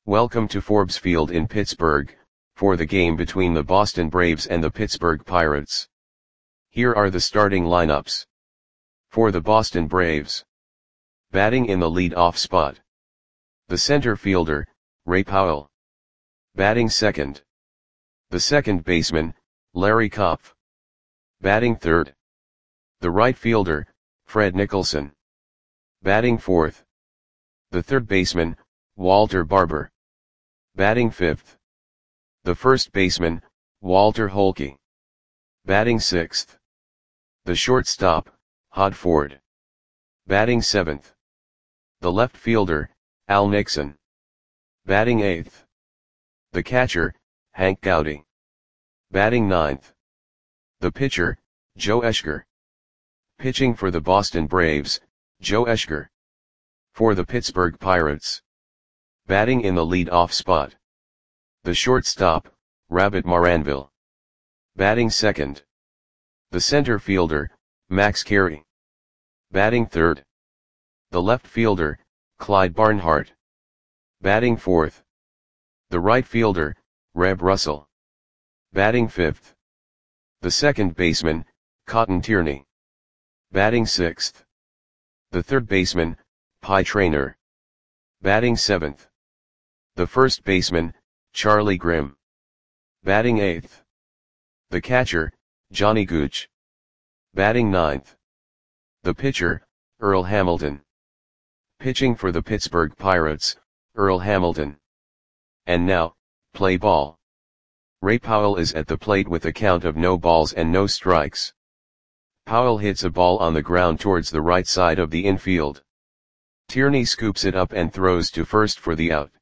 Welcome to Forbes Field in Pittsburgh, for the game between the Boston Braves and the Pittsburgh Pirates. Here are the starting lineups. For the Boston Braves. Batting in the lead-off spot. The center fielder, Ray Powell. Batting second. The second baseman, Larry Kopf. Batting third. The right fielder, Fred Nicholson. Batting fourth. The third baseman, Walter Barber. Batting fifth. The first baseman, Walter Holke. Batting sixth. The shortstop, Hod Ford. Batting seventh. The left fielder, Al Nixon. Batting eighth. The catcher, Hank Gowdy. Batting ninth. The pitcher, Joe Eschger. Pitching for the Boston Braves, Joe Eschger. For the Pittsburgh Pirates. Batting in the lead-off spot. The shortstop, Rabbit Maranville. Batting second. The center fielder, Max Carey. Batting third. The left fielder, Clyde Barnhart. Batting fourth. The right fielder, Reb Russell. Batting fifth. The second baseman, Cotton Tierney. Batting sixth. The third baseman, Pie Traynor. Batting seventh. The first baseman, Charlie Grimm. Batting eighth. The catcher, Johnny Gooch. Batting ninth. The pitcher, Earl Hamilton. Pitching for the Pittsburgh Pirates, Earl Hamilton. And now, play ball. Ray Powell is at the plate with a count of no balls and no strikes. Powell hits a ball on the ground towards the right side of the infield. Tierney scoops it up and throws to first for the out.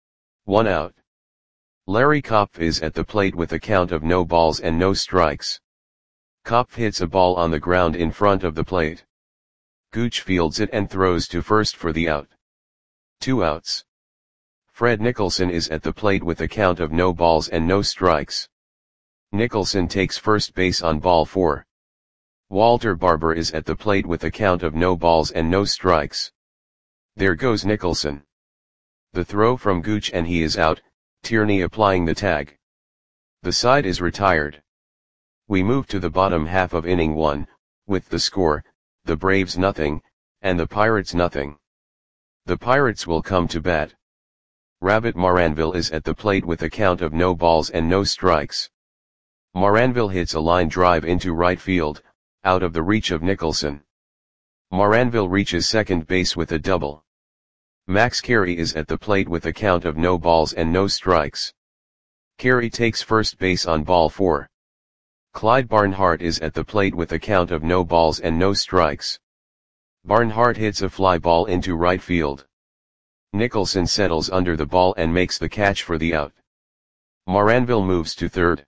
1 out. Larry Kopf is at the plate with a count of no balls and no strikes. Kopf hits a ball on the ground in front of the plate. Gooch fields it and throws to first for the out. 2 outs. Fred Nicholson is at the plate with a count of no balls and no strikes. Nicholson takes first base on ball 4. Walter Barber is at the plate with a count of no balls and no strikes. There goes Nicholson. The throw from Gooch and he is out, Tierney applying the tag. The side is retired. We move to the bottom half of inning 1, with the score, the Braves nothing, and the Pirates nothing. The Pirates will come to bat. Rabbit Maranville is at the plate with a count of no balls and no strikes. Maranville hits a line drive into right field, out of the reach of Nicholson. Maranville reaches second base with a double. Max Carey is at the plate with a count of no balls and no strikes. Carey takes first base on ball 4. Clyde Barnhart is at the plate with a count of no balls and no strikes. Barnhart hits a fly ball into right field. Nicholson settles under the ball and makes the catch for the out. Maranville moves to third.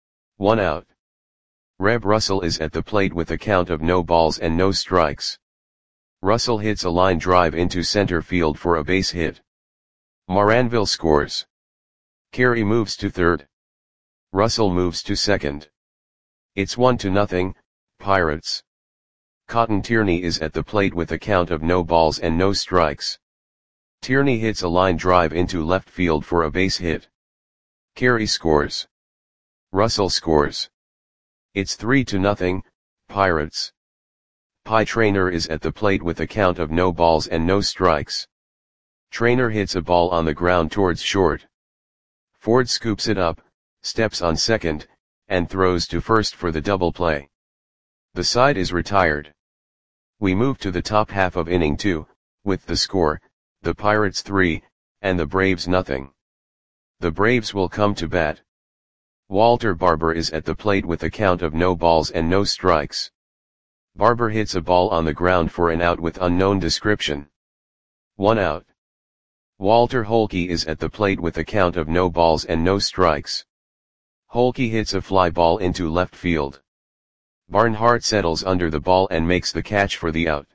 1 out. Reb Russell is at the plate with a count of no balls and no strikes. Russell hits a line drive into center field for a base hit. Maranville scores. Carey moves to third. Russell moves to second. It's 1-0, Pirates. Cotton Tierney is at the plate with a count of no balls and no strikes. Tierney hits a line drive into left field for a base hit. Carey scores. Russell scores. It's 3-0, Pirates. Pie Traynor is at the plate with a count of no balls and no strikes. Traynor hits a ball on the ground towards short. Ford scoops it up, steps on second, and throws to first for the double play. The side is retired. We move to the top half of inning 2, with the score, the Pirates 3, and the Braves nothing. The Braves will come to bat. Walter Barber is at the plate with a count of no balls and no strikes. Barber hits a ball on the ground for an out with unknown description. 1 out. Walter Holke is at the plate with a count of no balls and no strikes. Holke hits a fly ball into left field. Barnhart settles under the ball and makes the catch for the out.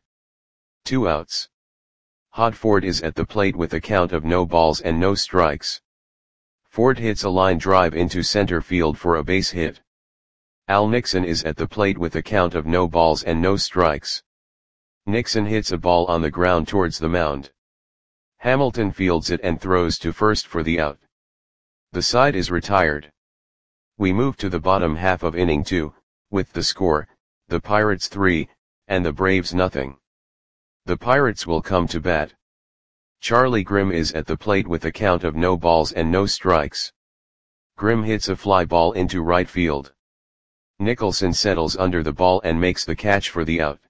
2 outs. Hod Ford is at the plate with a count of no balls and no strikes. Ford hits a line drive into center field for a base hit. Al Nixon is at the plate with a count of no balls and no strikes. Nixon hits a ball on the ground towards the mound. Hamilton fields it and throws to first for the out. The side is retired. We move to the bottom half of inning 2, with the score, the Pirates 3, and the Braves nothing. The Pirates will come to bat. Charlie Grimm is at the plate with a count of no balls and no strikes. Grimm hits a fly ball into right field. Nicholson settles under the ball and makes the catch for the out.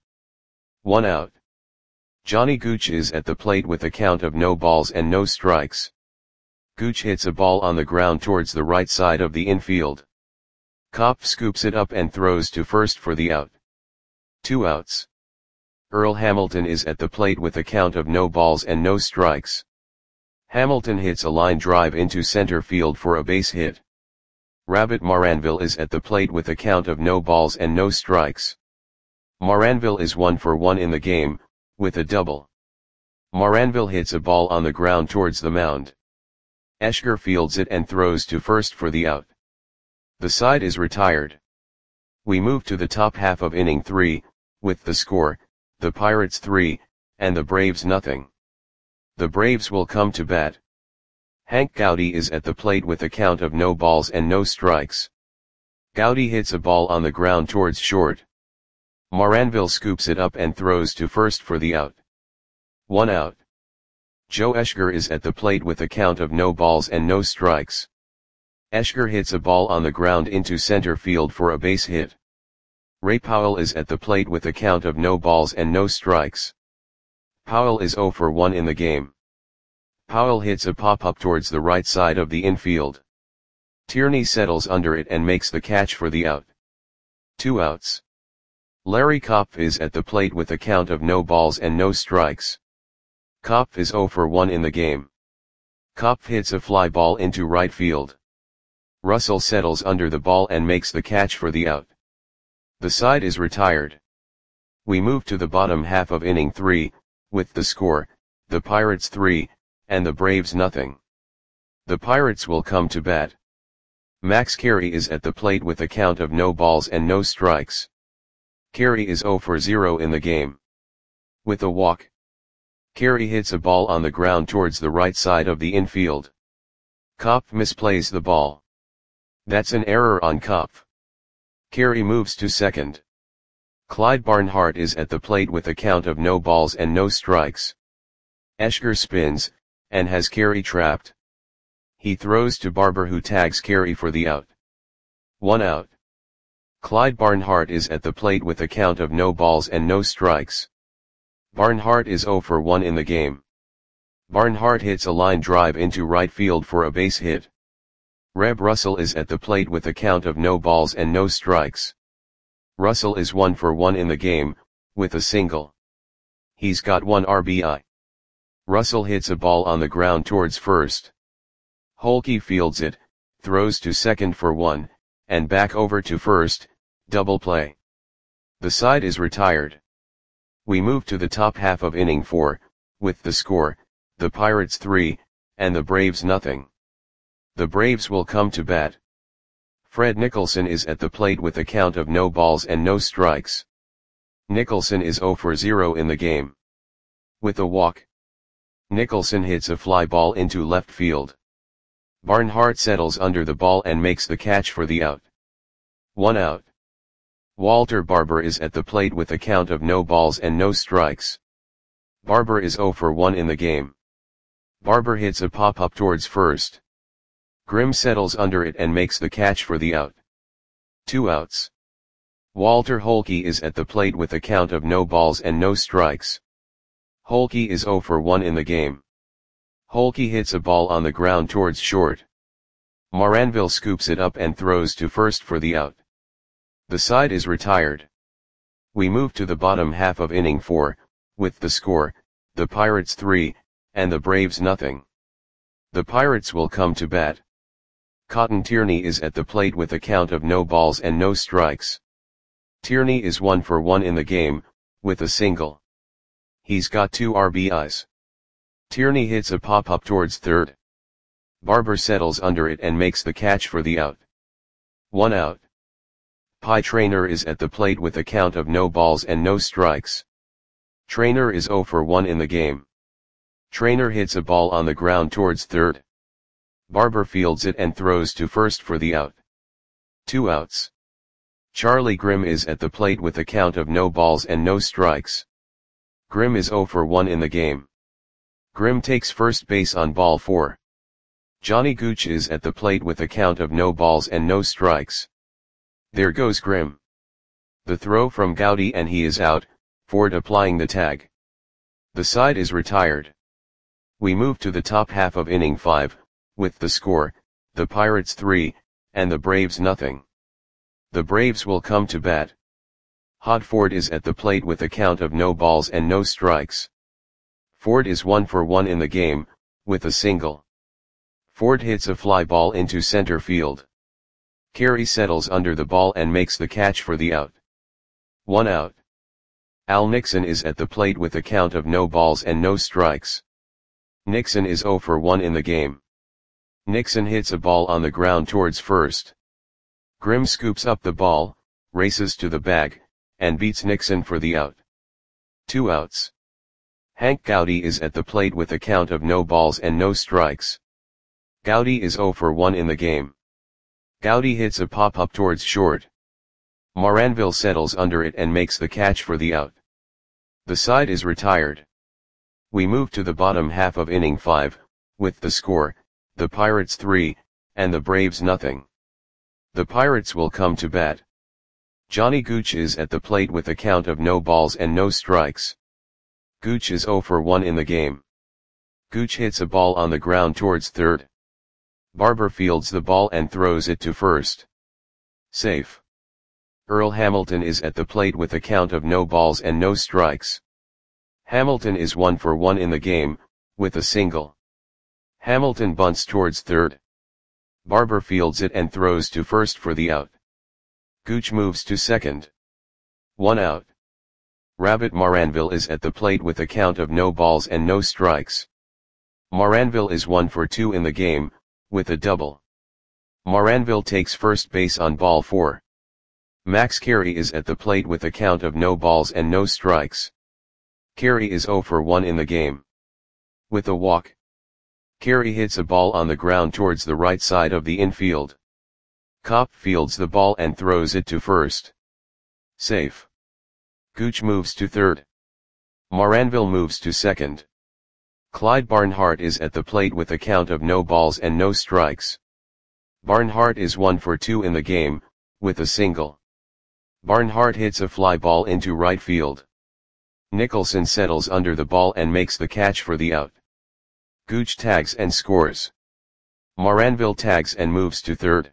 1 out. Johnny Gooch is at the plate with a count of no balls and no strikes. Gooch hits a ball on the ground towards the right side of the infield. Kopf scoops it up and throws to first for the out. 2 outs. Earl Hamilton is at the plate with a count of no balls and no strikes. Hamilton hits a line drive into center field for a base hit. Rabbit Maranville is at the plate with a count of no balls and no strikes. Maranville is 1 for 1 in the game, with a double. Maranville hits a ball on the ground towards the mound. Eschger fields it and throws to first for the out. The side is retired. We move to the top half of inning 3, with the score, the Pirates 3, and the Braves nothing. The Braves will come to bat. Hank Gowdy is at the plate with a count of no balls and no strikes. Gowdy hits a ball on the ground towards short. Maranville scoops it up and throws to first for the out. 1 out. Joe Eschger is at the plate with a count of no balls and no strikes. Eschger hits a ball on the ground into center field for a base hit. Ray Powell is at the plate with a count of no balls and no strikes. Powell is 0 for 1 in the game. Powell hits a pop-up towards the right side of the infield. Tierney settles under it and makes the catch for the out. 2 outs. Larry Kopf is at the plate with a count of no balls and no strikes. Kopf is 0 for 1 in the game. Kopf hits a fly ball into right field. Russell settles under the ball and makes the catch for the out. The side is retired. We move to the bottom half of inning 3, with the score, the Pirates 3, and the Braves nothing. The Pirates will come to bat. Max Carey is at the plate with a count of no balls and no strikes. Carey is 0 for 0 in the game. With a walk. Carey hits a ball on the ground towards the right side of the infield. Kopf misplays the ball. That's an error on Kopf. Carey moves to second. Clyde Barnhart is at the plate with a count of no balls and no strikes. Eschger spins, and has Carey trapped. He throws to Barber who tags Carey for the out. 1 out. Clyde Barnhart is at the plate with a count of no balls and no strikes. Barnhart is 0 for 1 in the game. Barnhart hits a line drive into right field for a base hit. Reb Russell is at the plate with a count of no balls and no strikes. Russell is 1 for 1 in the game, with a single. He's got 1 RBI. Russell hits a ball on the ground towards first. Holke fields it, throws to second for 1, and back over to first, double play. The side is retired. We move to the top half of inning 4, with the score, the Pirates 3, and the Braves nothing. The Braves will come to bat. Fred Nicholson is at the plate with a count of no balls and no strikes. Nicholson is 0 for 0 in the game. With a walk. Nicholson hits a fly ball into left field. Barnhart settles under the ball and makes the catch for the out. 1 out. Walter Barber is at the plate with a count of no balls and no strikes. Barber is 0 for 1 in the game. Barber hits a pop-up towards first. Grimm settles under it and makes the catch for the out. 2 outs. Walter Holke is at the plate with a count of no balls and no strikes. Holke is 0 for 1 in the game. Holke hits a ball on the ground towards short. Maranville scoops it up and throws to first for the out. The side is retired. We move to the bottom half of inning 4, with the score, the Pirates 3, and the Braves nothing. The Pirates will come to bat. Cotton Tierney is at the plate with a count of no balls and no strikes. Tierney is 1 for 1 in the game, with a single. He's got 2 RBIs. Tierney hits a pop-up towards third. Barber settles under it and makes the catch for the out. 1 out. Pie Traynor is at the plate with a count of no balls and no strikes. Traynor is 0 for 1 in the game. Trainer hits a ball on the ground towards third. Barber fields it and throws to first for the out. 2 outs. Charlie Grimm is at the plate with a count of no balls and no strikes. Grimm is 0 for 1 in the game. Grimm takes first base on ball 4. Johnny Gooch is at the plate with a count of no balls and no strikes. There goes Grimm. The throw from Gowdy and he is out, Ford applying the tag. The side is retired. We move to the top half of inning 5, with the score, the Pirates 3, and the Braves nothing. The Braves will come to bat. Hod Ford is at the plate with a count of no balls and no strikes. Ford is 1 for 1 in the game, with a single. Ford hits a fly ball into center field. Carey settles under the ball and makes the catch for the out. 1 out. Al Nixon is at the plate with a count of no balls and no strikes. Nixon is 0 for 1 in the game. Nixon hits a ball on the ground towards first. Grimm scoops up the ball, races to the bag, and beats Nixon for the out. 2 outs. Hank Gowdy is at the plate with a count of no balls and no strikes. Gowdy is 0 for 1 in the game. Gowdy hits a pop-up towards short. Moranville settles under it and makes the catch for the out. The side is retired. We move to the bottom half of inning 5, with the score, the Pirates 3, and the Braves nothing. The Pirates will come to bat. Johnny Gooch is at the plate with a count of no balls and no strikes. Gooch is 0 for 1 in the game. Gooch hits a ball on the ground towards third. Barber fields the ball and throws it to first. Safe. Earl Hamilton is at the plate with a count of no balls and no strikes. Hamilton is 1 for 1 in the game, with a single. Hamilton bunts towards third. Barber fields it and throws to first for the out. Gooch moves to second. 1 out. Rabbit Moranville is at the plate with a count of no balls and no strikes. Moranville is 1 for 2 in the game, with a double. Moranville takes first base on ball 4. Max Carey is at the plate with a count of no balls and no strikes. Carey is 0 for 1 in the game. With a walk. Carey hits a ball on the ground towards the right side of the infield. Kopp fields the ball and throws it to first. Safe. Gooch moves to third. Moranville moves to second. Clyde Barnhart is at the plate with a count of no balls and no strikes. Barnhart is 1 for 2 in the game, with a single. Barnhart hits a fly ball into right field. Nicholson settles under the ball and makes the catch for the out. Gooch tags and scores. Moranville tags and moves to third.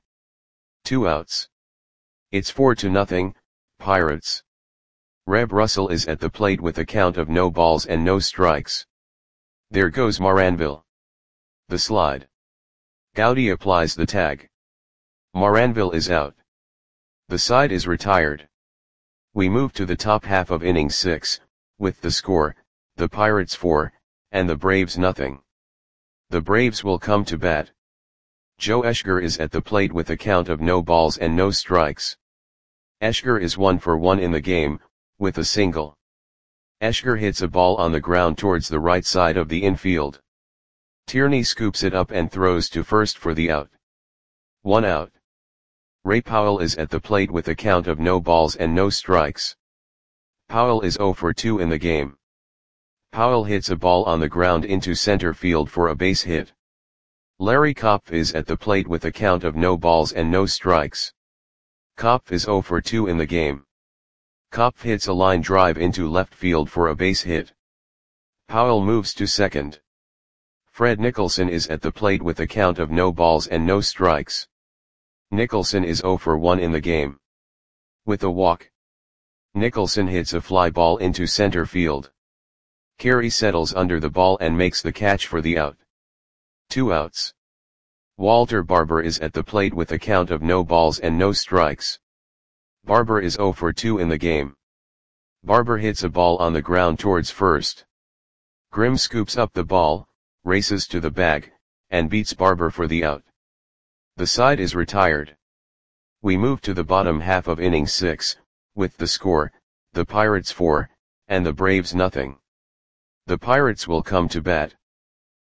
2 outs. It's 4-0, Pirates. Reb Russell is at the plate with a count of no balls and no strikes. There goes Moranville. The slide. Gowdy applies the tag. Moranville is out. The side is retired. We move to the top half of inning 6, with the score, the Pirates 4, and the Braves nothing. The Braves will come to bat. Joe Eschger is at the plate with a count of no balls and no strikes. Eschger is 1 for 1 in the game, with a single. Eschger hits a ball on the ground towards the right side of the infield. Tierney scoops it up and throws to first for the out. 1 out. Ray Powell is at the plate with a count of no balls and no strikes. Powell is 0 for 2 in the game. Powell hits a ball on the ground into center field for a base hit. Larry Kopf is at the plate with a count of no balls and no strikes. Kopf is 0 for 2 in the game. Kopf hits a line drive into left field for a base hit. Powell moves to second. Fred Nicholson is at the plate with a count of no balls and no strikes. Nicholson is 0 for 1 in the game. With a walk. Nicholson hits a fly ball into center field. Carey settles under the ball and makes the catch for the out. 2 outs. Walter Barber is at the plate with a count of no balls and no strikes. Barber is 0 for 2 in the game. Barber hits a ball on the ground towards first. Grimm scoops up the ball, races to the bag, and beats Barber for the out. The side is retired. We move to the bottom half of inning 6, with the score, the Pirates 4, and the Braves nothing. The Pirates will come to bat.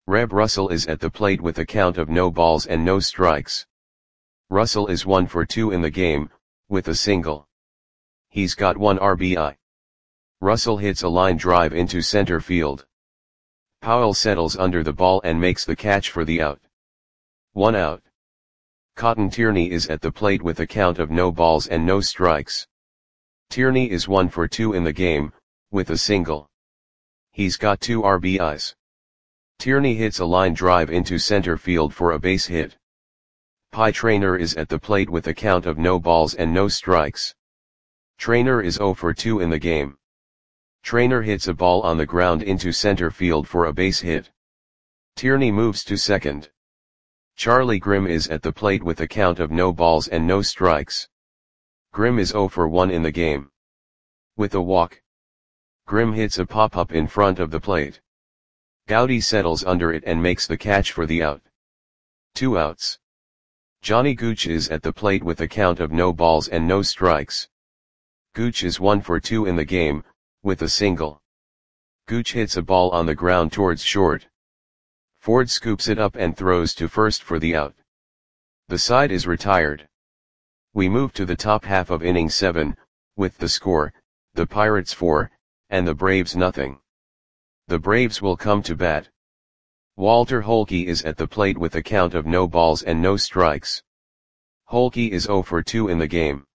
Reb Russell is at the plate with a count of no balls and no strikes. Russell is 1 for 2 in the game, with a single. He's got 1 RBI. Russell hits a line drive into center field. Powell settles under the ball and makes the catch for the out. 1 out. Cotton Tierney is at the plate with a count of no balls and no strikes. Tierney is 1 for 2 in the game, with a single. He's got 2 RBIs. Tierney hits a line drive into center field for a base hit. Pie Traynor is at the plate with a count of no balls and no strikes. Traynor is 0 for 2 in the game. Traynor hits a ball on the ground into center field for a base hit. Tierney moves to second. Charlie Grimm is at the plate with a count of no balls and no strikes. Grimm is 0 for 1 in the game. With a walk. Grimm hits a pop-up in front of the plate. Gowdy settles under it and makes the catch for the out. 2 outs. Johnny Gooch is at the plate with a count of no balls and no strikes. Gooch is 1 for 2 in the game, with a single. Gooch hits a ball on the ground towards short. Ford scoops it up and throws to first for the out. The side is retired. We move to the top half of inning 7, with the score, the Pirates 4, and the Braves nothing. The Braves will come to bat. Walter Holke is at the plate with a count of no balls and no strikes. Holke is 0 for 2 in the game.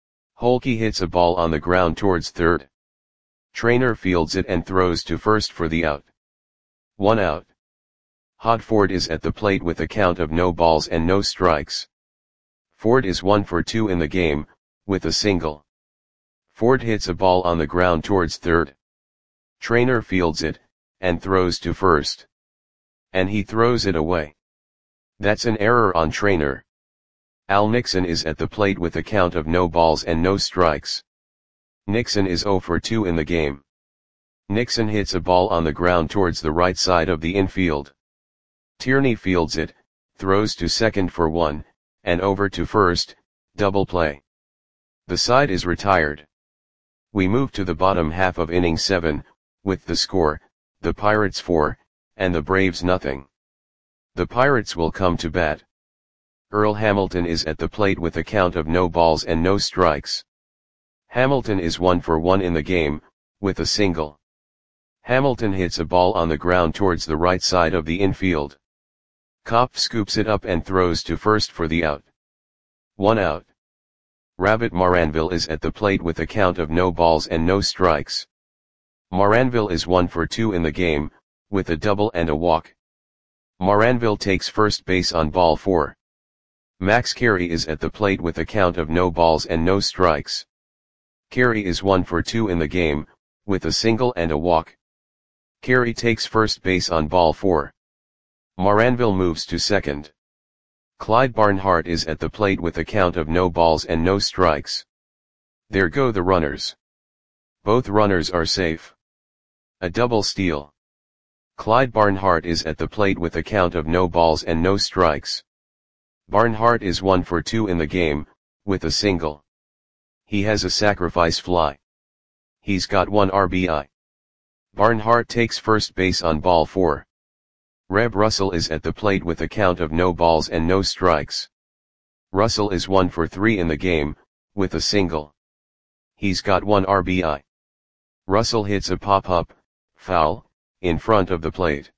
Holke hits a ball on the ground towards third. Traynor fields it and throws to first for the out. 1 out. Hod Ford is at the plate with a count of no balls and no strikes. Ford is 1 for 2 in the game, with a single. Ford hits a ball on the ground towards third. Traynor fields it, and throws to first. And he throws it away. That's an error on Traynor. Al Nixon is at the plate with a count of no balls and no strikes. Nixon is 0 for 2 in the game. Nixon hits a ball on the ground towards the right side of the infield. Tierney fields it, throws to second for 1, and over to first, double play. The side is retired. We move to the bottom half of inning 7, with the score, the Pirates 4, and the Braves nothing. The Pirates will come to bat. Earl Hamilton is at the plate with a count of no balls and no strikes. Hamilton is 1 for 1 in the game, with a single. Hamilton hits a ball on the ground towards the right side of the infield. Kopf scoops it up and throws to first for the out. 1 out. Rabbit Maranville is at the plate with a count of no balls and no strikes. Maranville is 1 for 2 in the game, with a double and a walk. Maranville takes first base on ball 4. Max Carey is at the plate with a count of no balls and no strikes. Carey is 1 for 2 in the game, with a single and a walk. Carey takes first base on ball 4. Maranville moves to second. Clyde Barnhart is at the plate with a count of no balls and no strikes. There go the runners. Both runners are safe. A double steal. Clyde Barnhart is at the plate with a count of no balls and no strikes. Barnhart is 1 for 2 in the game, with a single. He has a sacrifice fly. He's got 1 RBI. Barnhart takes first base on ball 4. Reb Russell is at the plate with a count of no balls and no strikes. Russell is 1 for 3 in the game, with a single. He's got 1 RBI. Russell hits a pop-up, foul, in front of the plate.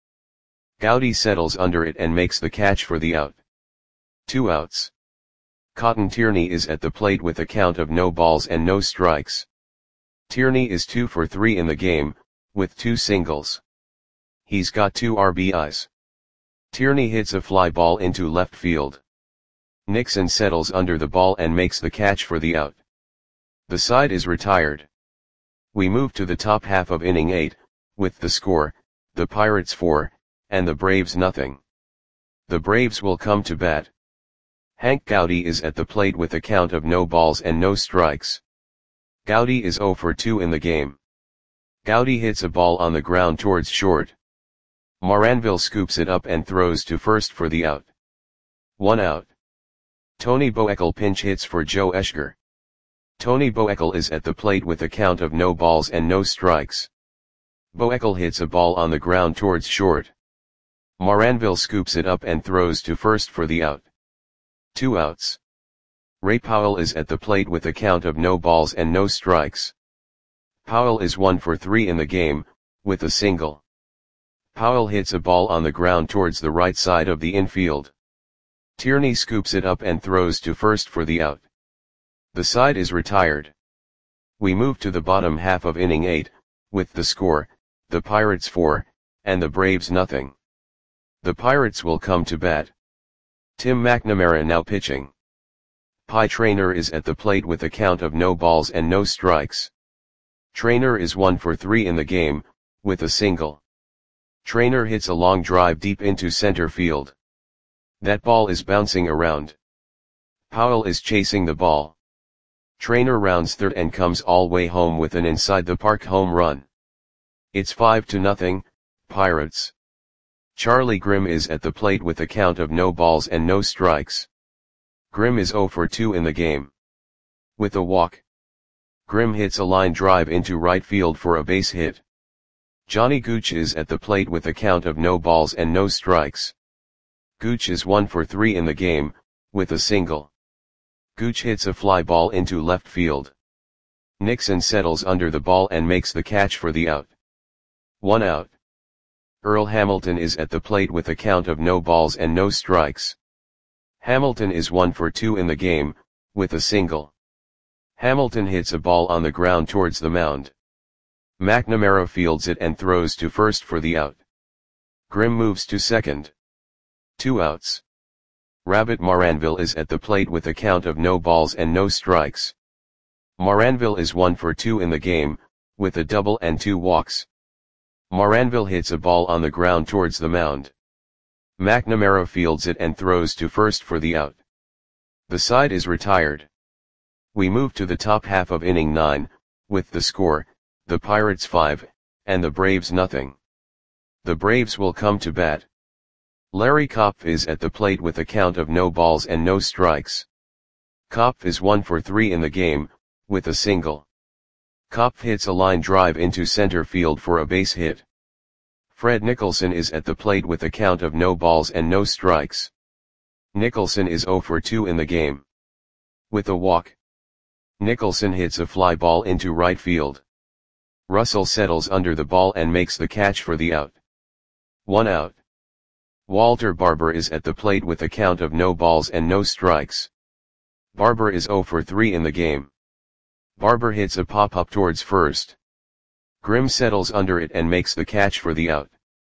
Gowdy settles under it and makes the catch for the out. 2 outs. Cotton Tierney is at the plate with a count of no balls and no strikes. Tierney is 2 for 3 in the game, with 2 singles. He's got 2 RBIs. Tierney hits a fly ball into left field. Nixon settles under the ball and makes the catch for the out. The side is retired. We move to the top half of inning 8, with the score, the Pirates 4, and the Braves nothing. The Braves will come to bat. Hank Gowdy is at the plate with a count of no balls and no strikes. Gowdy is 0 for 2 in the game. Gowdy hits a ball on the ground towards short. Maranville scoops it up and throws to first for the out. 1 out. Tony Boekel pinch hits for Joe Eschger. Tony Boekel is at the plate with a count of no balls and no strikes. Boekel hits a ball on the ground towards short. Moranville scoops it up and throws to first for the out. 2 outs. Ray Powell is at the plate with a count of no balls and no strikes. Powell is 1 for 3 in the game, with a single. Powell hits a ball on the ground towards the right side of the infield. Tierney scoops it up and throws to first for the out. The side is retired. We move to the bottom half of inning 8, with the score, the Pirates 4, and the Braves nothing. The Pirates will come to bat. Tim McNamara now pitching. Pie Traynor is at the plate with a count of no balls and no strikes. Traynor is 1 for 3 in the game, with a single. Traynor hits a long drive deep into center field. That ball is bouncing around. Powell is chasing the ball. Traynor rounds third and comes all way home with an inside the park home run. It's 5-0, Pirates. Charlie Grimm is at the plate with a count of no balls and no strikes. Grimm is 0 for 2 in the game. With a walk. Grimm hits a line drive into right field for a base hit. Johnny Gooch is at the plate with a count of no balls and no strikes. Gooch is 1 for 3 in the game, with a single. Gooch hits a fly ball into left field. Nixon settles under the ball and makes the catch for the out. 1 out. Earl Hamilton is at the plate with a count of no balls and no strikes. Hamilton is 1 for 2 in the game, with a single. Hamilton hits a ball on the ground towards the mound. McNamara fields it and throws to first for the out. Grimm moves to second. 2 outs. Rabbit Moranville is at the plate with a count of no balls and no strikes. Moranville is 1 for 2 in the game, with a double and 2 walks. Moranville hits a ball on the ground towards the mound. McNamara fields it and throws to first for the out. The side is retired. We move to the top half of inning 9, with the score, the Pirates 5, and the Braves nothing. The Braves will come to bat. Larry Kopf is at the plate with a count of no balls and no strikes. Kopf is 1 for 3 in the game, with a single. Kopf hits a line drive into center field for a base hit. Fred Nicholson is at the plate with a count of no balls and no strikes. Nicholson is 0 for 2 in the game. With a walk. Nicholson hits a fly ball into right field. Russell settles under the ball and makes the catch for the out. 1 out. Walter Barber is at the plate with a count of no balls and no strikes. Barber is 0 for 3 in the game. Barber hits a pop-up towards first. Grimm settles under it and makes the catch for the out.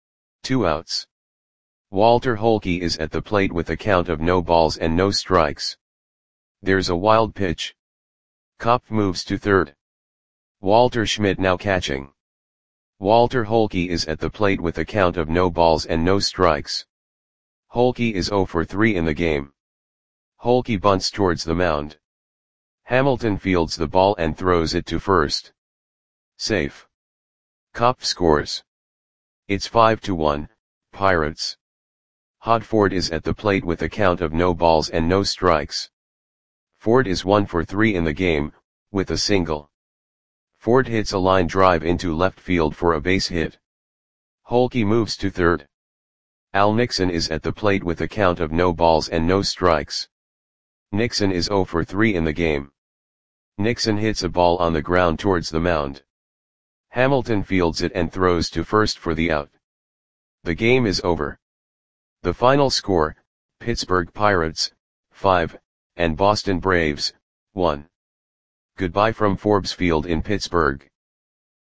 2 outs. Walter Holke is at the plate with a count of no balls and no strikes. There's a wild pitch. Kopf moves to third. Walter Schmidt now catching. Walter Holke is at the plate with a count of no balls and no strikes. Holke is 0 for 3 in the game. Holke bunts towards the mound. Hamilton fields the ball and throws it to first. Safe. Kopf scores. It's 5-1, Pirates. Hod Ford is at the plate with a count of no balls and no strikes. Ford is 1 for 3 in the game, with a single. Ford hits a line drive into left field for a base hit. Holke moves to third. Al Nixon is at the plate with a count of no balls and no strikes. Nixon is 0 for 3 in the game. Nixon hits a ball on the ground towards the mound. Hamilton fields it and throws to first for the out. The game is over. The final score, Pittsburgh Pirates, 5, and Boston Braves, 1. Goodbye from Forbes Field in Pittsburgh.